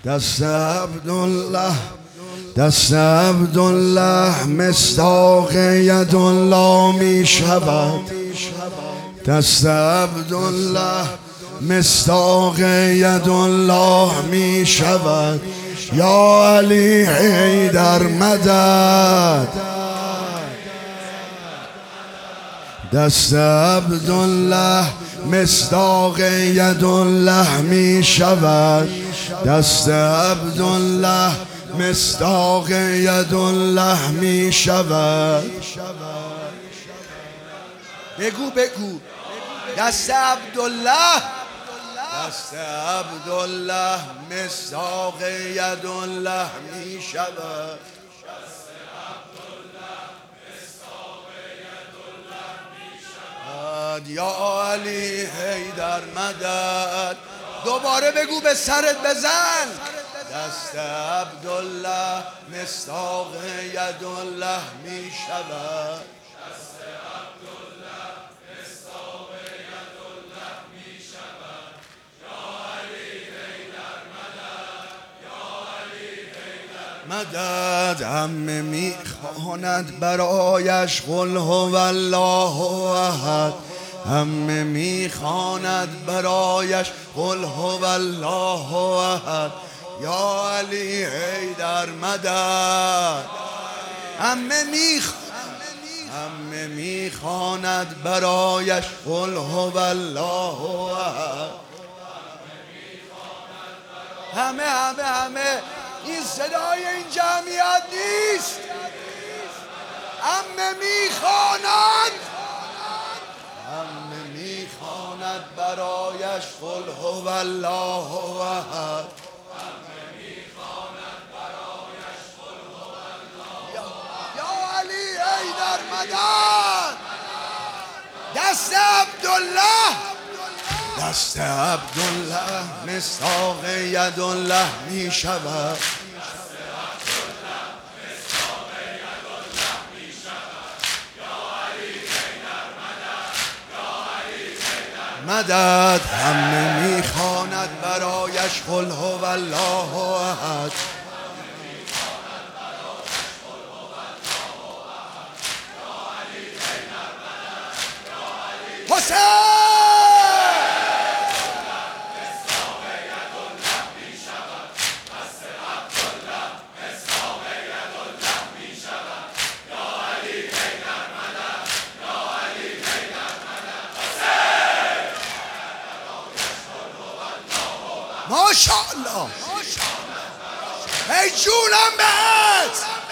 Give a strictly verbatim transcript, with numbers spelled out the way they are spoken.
دست عبدالله دست عبدالله مصداق یدالله می شود. دست عبدالله مصداق یدالله می شود. یا علی حیدر مدد. دست عبدالله مصداق یدالله می شود. دست عبدالله مصداق یدالله می شود. بگو بگو دست عبدالله دست عبدالله مصداق یدالله می شود. یا علی حیدر مدد. دوباره بگو به سرت بزن. دست عبدالله مصداق یدالله می شود. دست عبدالله مصداق یدالله می شود. یا علی حیدر مدد. یا علی حیدر مدد. عمه می خواند برایش قل هو الله احد. عمه می خواند برایش قل هو الله احد. یا علی حیدر مدد. عمه می عمه می خواند برایش قل هو الله احد. همه همه همه این صدای این جمعیت نیست. عمه میخواند عمه می خواند برایش قل هو الله احد. یا علی حیدر مدد. دست عبدالله دست عبدالله مصداق یدالله می شود. مدد. همه می خواند برایش قل هو الله احد. حسین ماشاءالله. ای جونم بهت.